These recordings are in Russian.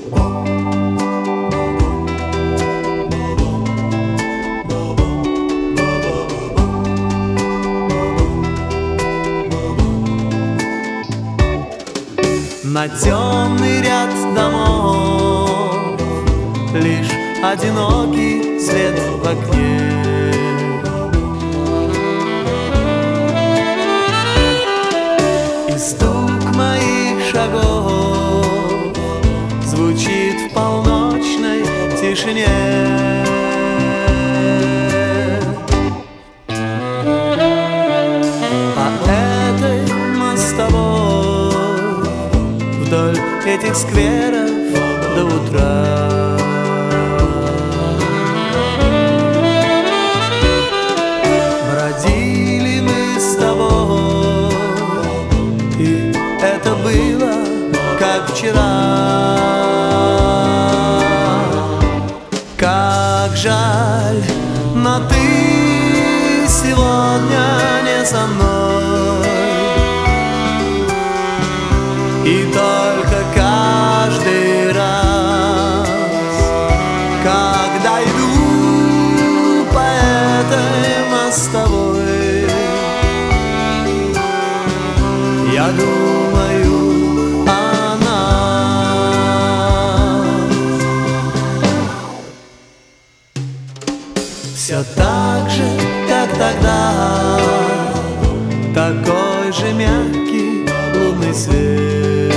На темный ряд домов лишь одинокий свет в окне. И стук моих шагов звучит в полночной тишине. А этой мостовой вдоль этих скверов до утра бродили мы с тобой, и это было как вчера. Как жаль, но ты сегодня не со мной. И только каждый раз, когда иду по этой мостовой, я думаю о нас. Все так же, как тогда, такой же мягкий лунный свет.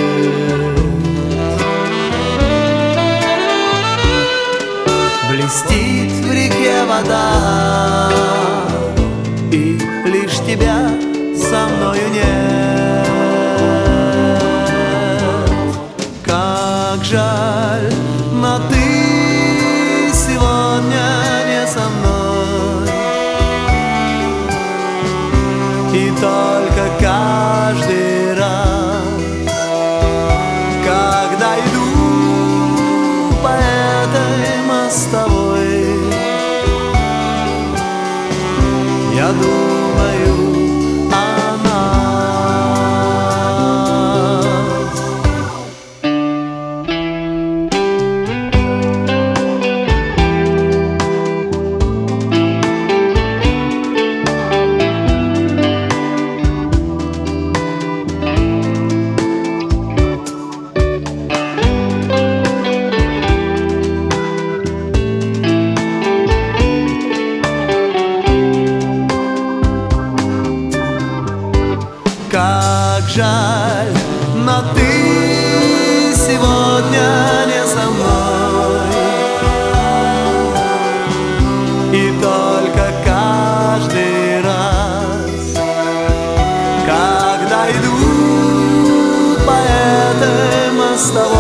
Блестит в реке вода, и лишь тебя со мною нет. Как жаль, но ты сегодня не со мной. И только каждый раз, когда иду по этой мостовой, я думаю о нас. Как жаль, но ты сегодня не со мной. И только каждый раз, когда иду по этой мостовой,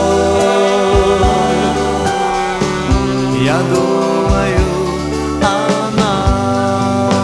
я думаю о нас.